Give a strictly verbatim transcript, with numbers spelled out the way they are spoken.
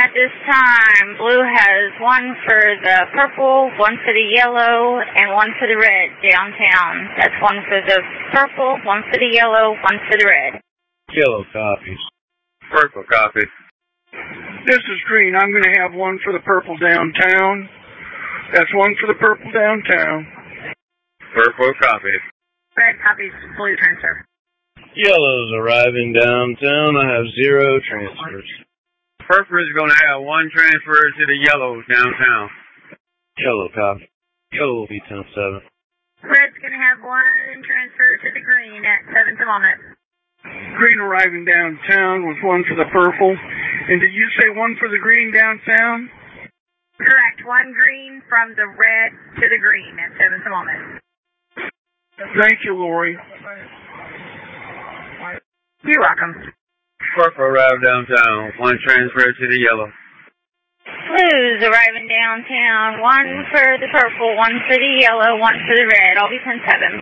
At this time, blue has one for the purple, one for the yellow, and one for the red downtown. That's one for the purple, one for the yellow, one for the red. Yellow copy. Purple copy. This is green. I'm going to have one for the purple downtown. That's one for the purple downtown. Purple copy. Red copies blue transfer. Yellow's arriving downtown. I have zero transfers. Purple is going to have one transfer to the yellow downtown. Yellow copy. Yellow will be ten seven. Red's going to have one transfer to the green at seven to moment. Green arriving downtown with one for the purple. And did you say one for the green downtown? Correct. One green from the red to the green at seven to moment. Thank you, Lori. You're welcome. Purple arrived downtown. One transfer to the yellow. Blue's arriving downtown. One for the purple, one for the yellow, one for the red. I'll be ten seven.